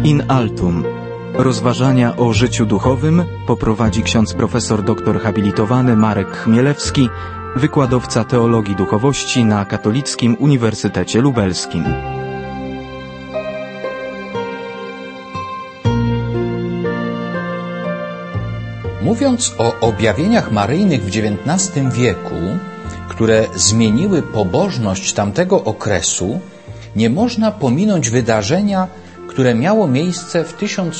In altum. Rozważania o życiu duchowym poprowadzi ksiądz profesor doktor habilitowany Marek Chmielewski, wykładowca teologii duchowości na Katolickim Uniwersytecie Lubelskim. Mówiąc o objawieniach maryjnych w XIX wieku, które zmieniły pobożność tamtego okresu, nie można pominąć wydarzenia, które miało miejsce w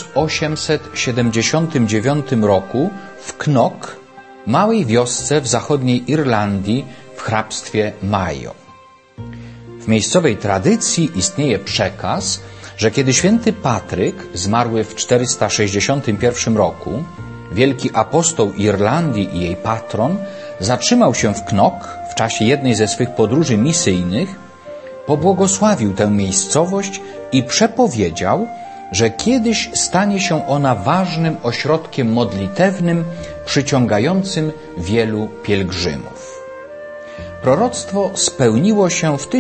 1879 roku w Knock, małej wiosce w zachodniej Irlandii w hrabstwie Mayo. W miejscowej tradycji istnieje przekaz, że kiedy święty Patryk, zmarły w 461 roku, wielki apostoł Irlandii i jej patron, zatrzymał się w Knock w czasie jednej ze swych podróży misyjnych, pobłogosławił tę miejscowość i przepowiedział, że kiedyś stanie się ona ważnym ośrodkiem modlitewnym przyciągającym wielu pielgrzymów. Proroctwo spełniło się w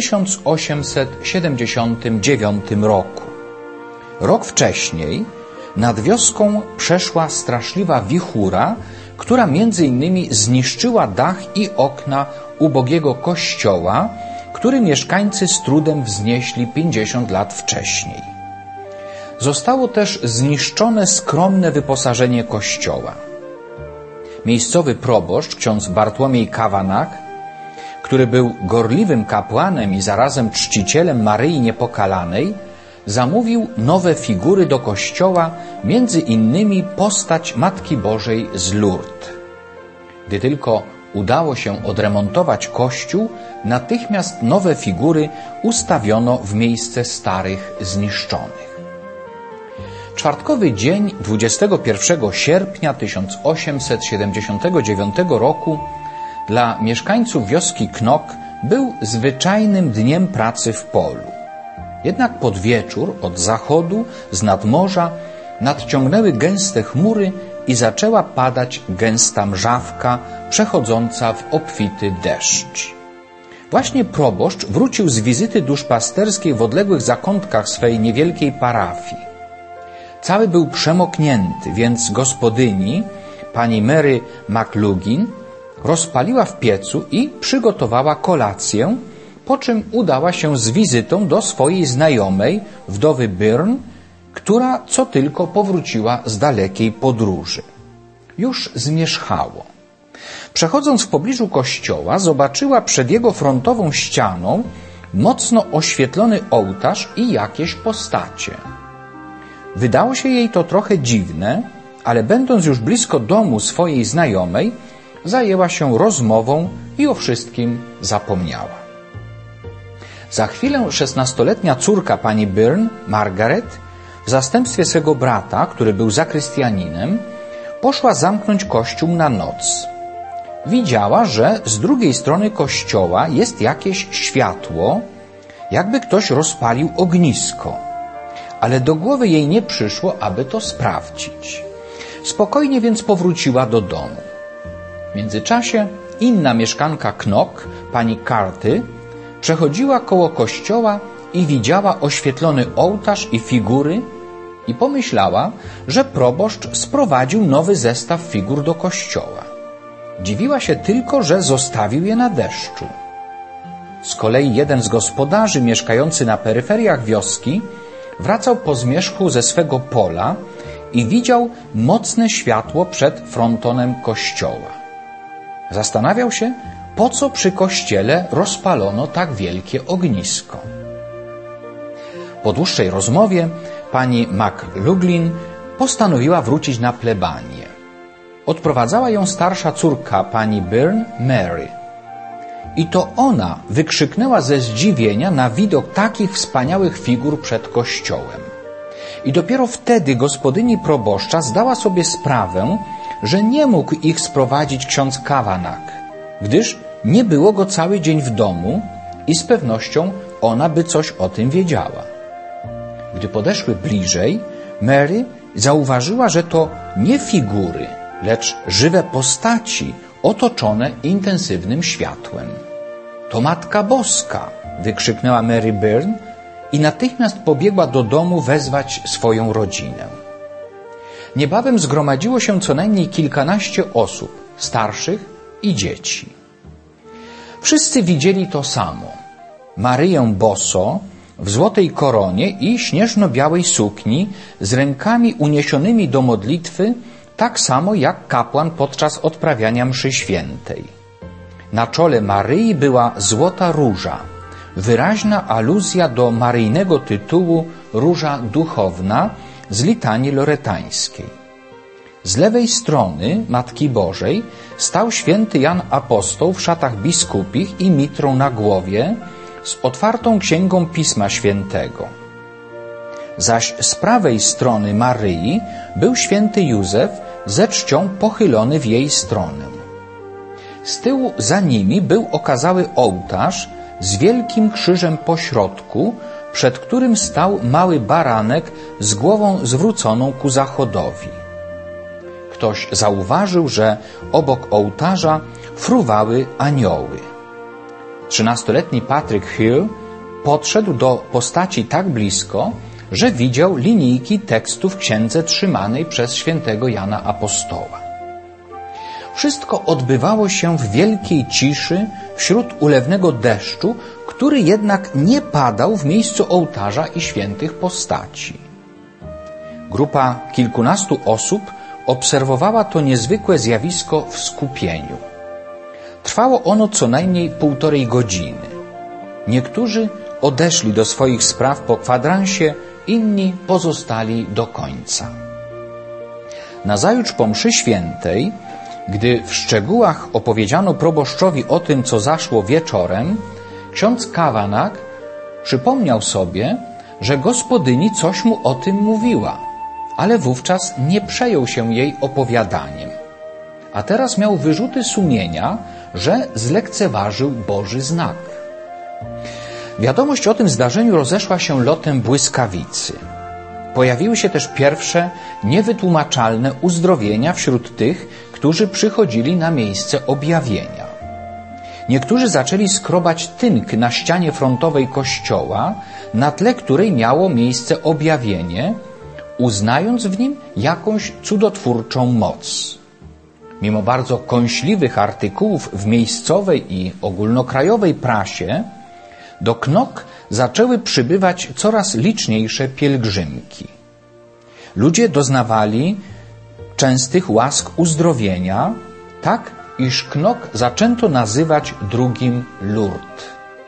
1879 roku. Rok wcześniej nad wioską przeszła straszliwa wichura, która między innymi zniszczyła dach i okna ubogiego kościoła, który mieszkańcy z trudem wznieśli 50 lat wcześniej. Zostało też zniszczone skromne wyposażenie kościoła. Miejscowy proboszcz, ksiądz Bartłomiej Kavanagh, który był gorliwym kapłanem i zarazem czcicielem Maryi Niepokalanej, zamówił nowe figury do kościoła, między innymi postać Matki Bożej z Lourdes. Gdy tylko udało się odremontować kościół, natychmiast nowe figury ustawiono w miejsce starych, zniszczonych. Czwartkowy dzień 21 sierpnia 1879 roku dla mieszkańców wioski Knock był zwyczajnym dniem pracy w polu. Jednak pod wieczór od zachodu, z nadmorza, nadciągnęły gęste chmury i zaczęła padać gęsta mrzawka przechodząca w obfity deszcz. Właśnie proboszcz wrócił z wizyty duszpasterskiej w odległych zakątkach swej niewielkiej parafii. Cały był przemoknięty, więc gospodyni, pani Mary McLugin, rozpaliła w piecu i przygotowała kolację, po czym udała się z wizytą do swojej znajomej, wdowy Byrne, która co tylko powróciła z dalekiej podróży. Już zmierzchało. Przechodząc w pobliżu kościoła, zobaczyła przed jego frontową ścianą mocno oświetlony ołtarz i jakieś postacie. Wydało się jej to trochę dziwne, ale będąc już blisko domu swojej znajomej, zajęła się rozmową i o wszystkim zapomniała. Za chwilę 16-letnia córka pani Byrne, Margaret, w zastępstwie swego brata, który był zakrystianinem, poszła zamknąć kościół na noc. Widziała, że z drugiej strony kościoła jest jakieś światło, jakby ktoś rozpalił ognisko, ale do głowy jej nie przyszło, aby to sprawdzić. Spokojnie więc powróciła do domu. W międzyczasie inna mieszkanka Knock, pani Carty, przechodziła koło kościoła i widziała oświetlony ołtarz i figury i pomyślała, że proboszcz sprowadził nowy zestaw figur do kościoła. Dziwiła się tylko, że zostawił je na deszczu. Z kolei jeden z gospodarzy mieszkający na peryferiach wioski wracał po zmierzchu ze swego pola i widział mocne światło przed frontonem kościoła. Zastanawiał się, po co przy kościele rozpalono tak wielkie ognisko. Po dłuższej rozmowie pani McLugin postanowiła wrócić na plebanię. Odprowadzała ją starsza córka pani Byrne, Mary. I to ona wykrzyknęła ze zdziwienia na widok takich wspaniałych figur przed kościołem. I dopiero wtedy gospodyni proboszcza zdała sobie sprawę, że nie mógł ich sprowadzić ksiądz Kavanagh, gdyż nie było go cały dzień w domu i z pewnością ona by coś o tym wiedziała. Gdy podeszły bliżej, Mary zauważyła, że to nie figury, lecz żywe postaci otoczone intensywnym światłem. To Matka Boska, wykrzyknęła Mary Byrne i natychmiast pobiegła do domu wezwać swoją rodzinę. Niebawem zgromadziło się co najmniej kilkanaście osób, starszych i dzieci. Wszyscy widzieli to samo. Maryję boso, w złotej koronie i śnieżno-białej sukni, z rękami uniesionymi do modlitwy, tak samo jak kapłan podczas odprawiania mszy świętej. Na czole Maryi była złota róża, wyraźna aluzja do maryjnego tytułu Róża Duchowna z litanii loretańskiej. Z lewej strony Matki Bożej stał święty Jan Apostoł w szatach biskupich i mitrą na głowie z otwartą księgą Pisma Świętego. Zaś z prawej strony Maryi był święty Józef ze czcią pochylony w jej stronę. Z tyłu za nimi był okazały ołtarz z wielkim krzyżem pośrodku, przed którym stał mały baranek z głową zwróconą ku zachodowi. Ktoś zauważył, że obok ołtarza fruwały anioły. 13-letni Patrick Hill podszedł do postaci tak blisko, że widział linijki tekstu w księdze trzymanej przez świętego Jana Apostoła. Wszystko odbywało się w wielkiej ciszy wśród ulewnego deszczu, który jednak nie padał w miejscu ołtarza i świętych postaci. Grupa kilkunastu osób obserwowała to niezwykłe zjawisko w skupieniu. Trwało ono co najmniej 1,5 godziny. Niektórzy odeszli do swoich spraw po kwadransie, inni pozostali do końca. Nazajutrz po mszy świętej, gdy w szczegółach opowiedziano proboszczowi o tym, co zaszło wieczorem, ksiądz Kavanagh przypomniał sobie, że gospodyni coś mu o tym mówiła, ale wówczas nie przejął się jej opowiadaniem. A teraz miał wyrzuty sumienia, że zlekceważył Boży znak. Wiadomość o tym zdarzeniu rozeszła się lotem błyskawicy. Pojawiły się też pierwsze niewytłumaczalne uzdrowienia wśród tych, którzy przychodzili na miejsce objawienia. Niektórzy zaczęli skrobać tynk na ścianie frontowej kościoła, na tle której miało miejsce objawienie, uznając w nim jakąś cudotwórczą moc. Mimo bardzo kąśliwych artykułów w miejscowej i ogólnokrajowej prasie, do Knock zaczęły przybywać coraz liczniejsze pielgrzymki. Ludzie doznawali częstych łask uzdrowienia, tak iż Knock zaczęto nazywać drugim Lourdes.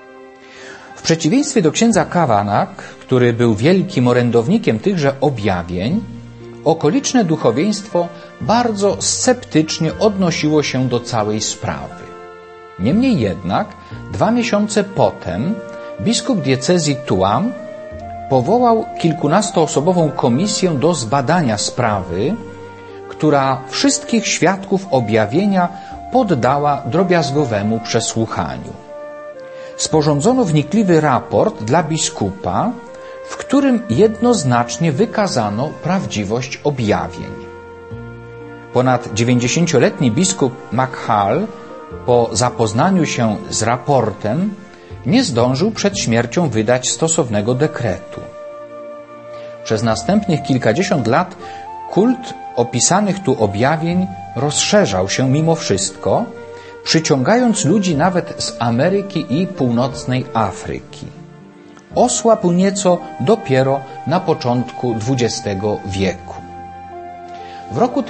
W przeciwieństwie do księdza Kavanagh, który był wielkim orędownikiem tychże objawień, okoliczne duchowieństwo bardzo sceptycznie odnosiło się do całej sprawy. Niemniej jednak 2 miesiące potem biskup diecezji Tuam powołał kilkunastoosobową komisję do zbadania sprawy, która wszystkich świadków objawienia poddała drobiazgowemu przesłuchaniu. Sporządzono wnikliwy raport dla biskupa, w którym jednoznacznie wykazano prawdziwość objawień. Ponad 90-letni biskup McHale po zapoznaniu się z raportem nie zdążył przed śmiercią wydać stosownego dekretu. Przez następnych kilkadziesiąt lat kult opisanych tu objawień rozszerzał się mimo wszystko, przyciągając ludzi nawet z Ameryki i północnej Afryki. Osłabł nieco dopiero na początku XX wieku. W roku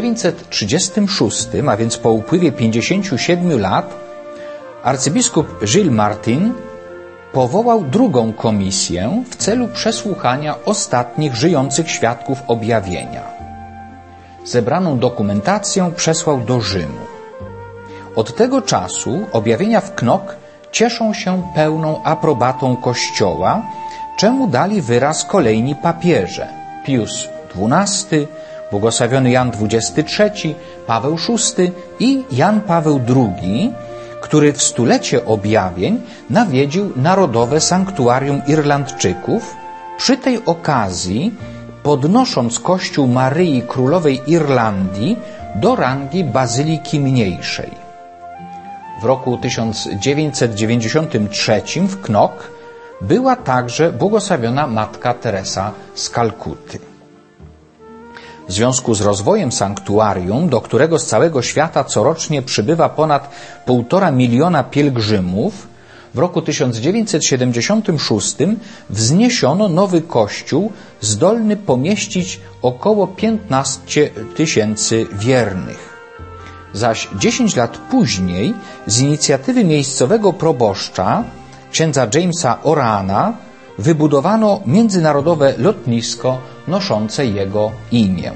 1936, a więc po upływie 57 lat, arcybiskup Gilles Martin powołał drugą komisję w celu przesłuchania ostatnich żyjących świadków objawienia. Zebraną dokumentację przesłał do Rzymu. Od tego czasu objawienia w Knock cieszą się pełną aprobatą Kościoła, czemu dali wyraz kolejni papieże: Pius XII, błogosławiony Jan XXIII, Paweł VI i Jan Paweł II, który w stulecie objawień nawiedził Narodowe Sanktuarium Irlandczyków, przy tej okazji podnosząc Kościół Maryi Królowej Irlandii do rangi bazyliki mniejszej. W roku 1993 w Knock była także błogosławiona Matka Teresa z Kalkuty. W związku z rozwojem sanktuarium, do którego z całego świata corocznie przybywa ponad 1,5 miliona pielgrzymów, w roku 1976 wzniesiono nowy kościół zdolny pomieścić około 15 000 wiernych. Zaś 10 lat później z inicjatywy miejscowego proboszcza, księdza Jamesa Orana, wybudowano międzynarodowe lotnisko noszące jego imię.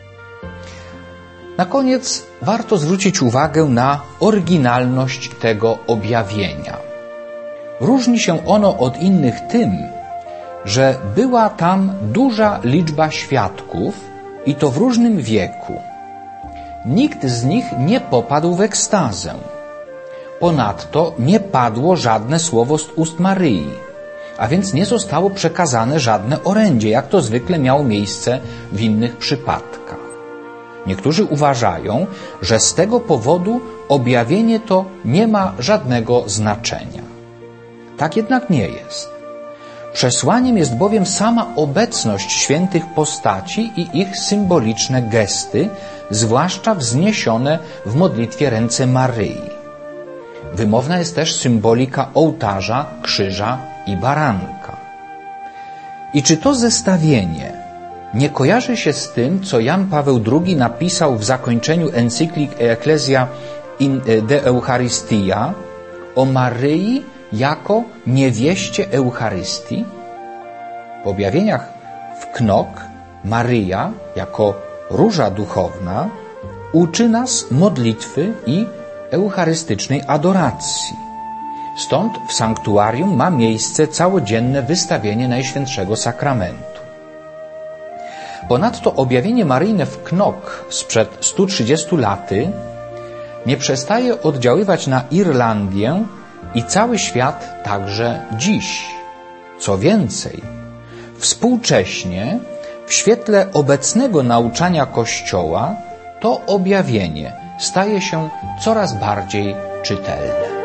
Na koniec warto zwrócić uwagę na oryginalność tego objawienia. Różni się ono od innych tym, że była tam duża liczba świadków i to w różnym wieku. Nikt z nich nie popadł w ekstazę. Ponadto nie padło żadne słowo z ust Maryi, a więc nie zostało przekazane żadne orędzie, jak to zwykle miało miejsce w innych przypadkach. Niektórzy uważają, że z tego powodu objawienie to nie ma żadnego znaczenia. Tak jednak nie jest. Przesłaniem jest bowiem sama obecność świętych postaci i ich symboliczne gesty, zwłaszcza wzniesione w modlitwie ręce Maryi. Wymowna jest też symbolika ołtarza, krzyża i baranka. I czy to zestawienie nie kojarzy się z tym, co Jan Paweł II napisał w zakończeniu encyklik Ecclesia in de Eucharistia o Maryi jako niewieście Eucharystii? W objawieniach w Knok Maryja jako róża duchowna uczy nas modlitwy i eucharystycznej adoracji. Stąd w sanktuarium ma miejsce całodzienne wystawienie Najświętszego Sakramentu. Ponadto objawienie maryjne w Knok sprzed 130 laty nie przestaje oddziaływać na Irlandię i cały świat także dziś. Co więcej, współcześnie w świetle obecnego nauczania Kościoła to objawienie staje się coraz bardziej czytelne.